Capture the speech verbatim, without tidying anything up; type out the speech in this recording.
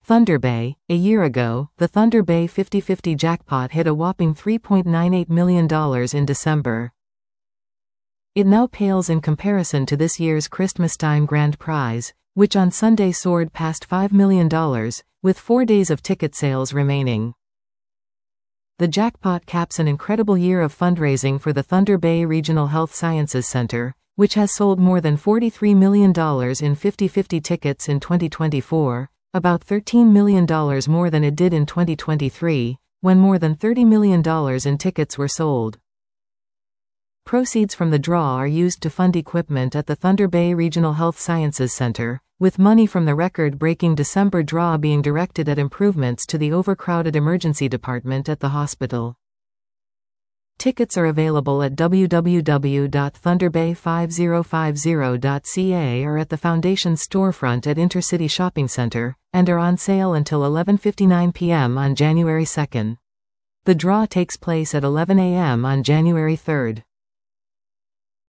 Thunder Bay. A year ago, the Thunder Bay fifty fifty jackpot hit a whopping three point nine eight million dollars in December. It now pales in comparison to this year's Christmastime grand prize, which on Sunday soared past five million dollars, with four days of ticket sales remaining. The jackpot caps an incredible year of fundraising for the Thunder Bay Regional Health Sciences Center, which has sold more than forty-three million dollars in fifty fifty tickets in twenty twenty-four, about thirteen million dollars more than it did in twenty twenty-three, when more than thirty million dollars in tickets were sold. Proceeds from the draw are used to fund equipment at the Thunder Bay Regional Health Sciences Center, with money from the record-breaking December draw being directed at improvements to the overcrowded emergency department at the hospital. Tickets are available at w w w dot thunder bay five zero five zero dot c a or at the Foundation's storefront at Intercity Shopping Center, and are on sale until eleven fifty-nine p m on January second. The draw takes place at eleven a m on January third.